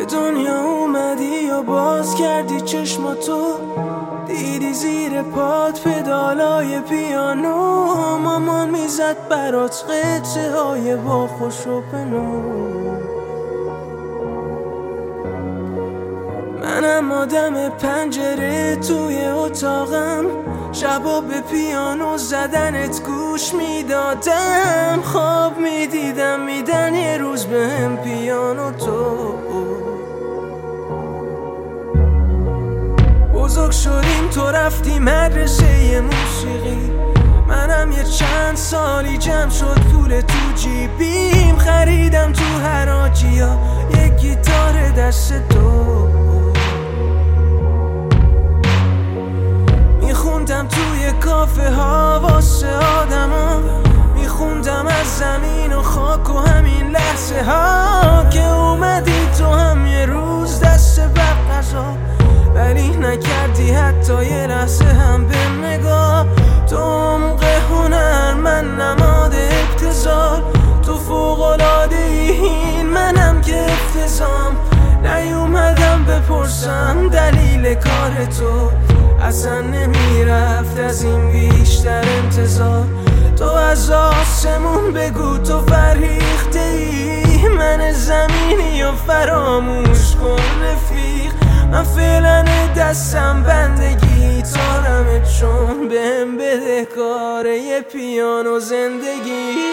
دنیا اومدی یا باز کردی چشماتو، دیدی زیر پات پدالای پیانو، مامان میزد برات قطعه های با خوش و بنو. منم آدم پنجره توی اتاقم، شبا به پیانو زدنت گوش میدادم، خواب میدیدم میدن یه روز بهم پیانو تو. بزرگ شدیم تو رفتی مدرسه موسیقی، منم یه چند سالی جمع شد پول تو جیبیم، خریدم تو حراجیا یه گیتار دست تو. میخوندم توی کافه ها واسه آدما، میخوندم از زمین و خاک و همین لحظه ها که اومدی تو هم یه روز دست بقضا، ولی نکردی حتی یه لحظه هم به نگاه. تو عمق هنر، من نماد ابتذال، تو فوق‌العاده این منم که افتضام. نیومدم بپرسم دلیل کار تو، اصلا نمیرفت از این بیشتر انتظار. تو از آسمون بگو تو فرهیخته ای، من زمینی و فراموش کن رفیق. من فعلا دستم بنده گیتارمه، چون بهم بده کاره یه پیانو زندگی.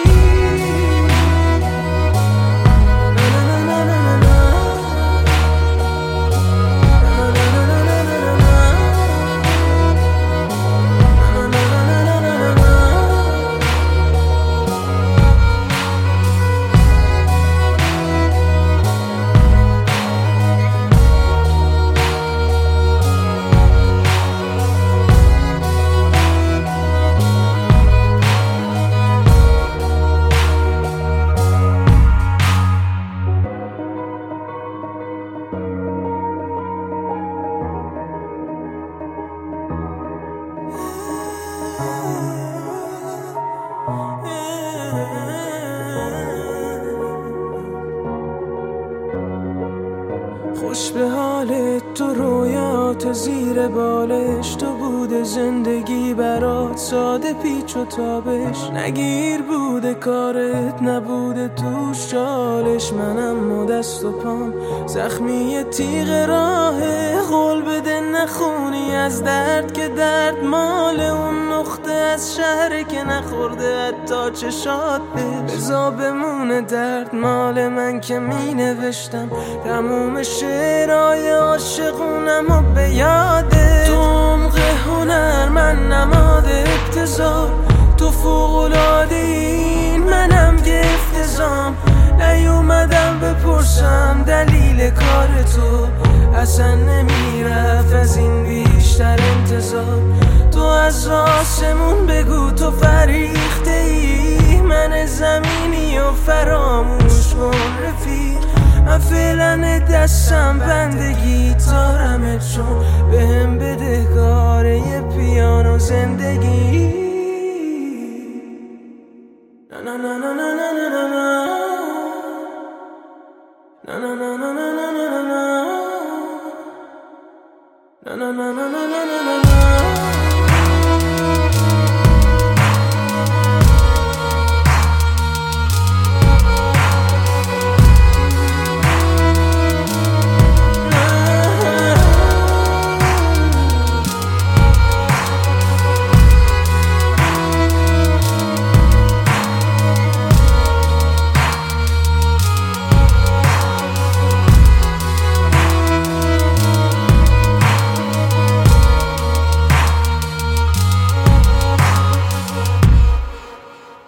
خوش به حالت تو، رویات زیر بالش، تو بوده زندگی برات ساده پیچ و تابش، نگیر بوده کارت نبوده توش چالش. منم و دست و پام زخمی تیغ راهه، قول بده نخونی از درد که درد مال اون نقطه از شهره که نخورده حتی چشات بهش. بزا بمونه درد مال من که می نوشتم تموم شعرهای عاشقونم و به یاده. تو عمق هنر، من نماد ابتذال، تو فوق‌العاده این منم که افتضام. نیومدم بپرسم دلیل کار تو، اصلا نمیرفت از این بیشتر انتظار. تو از آسمون بگو تو فریخته ای، من زمینی و فراموش کن رفیق. من فعلا دستم بنده گیتارمه، چون بهم بده کاره یه پیانو زندگی. نه نه نه نه نه نه نه نه نه نه نه نه نه نه نه نه نه نه نه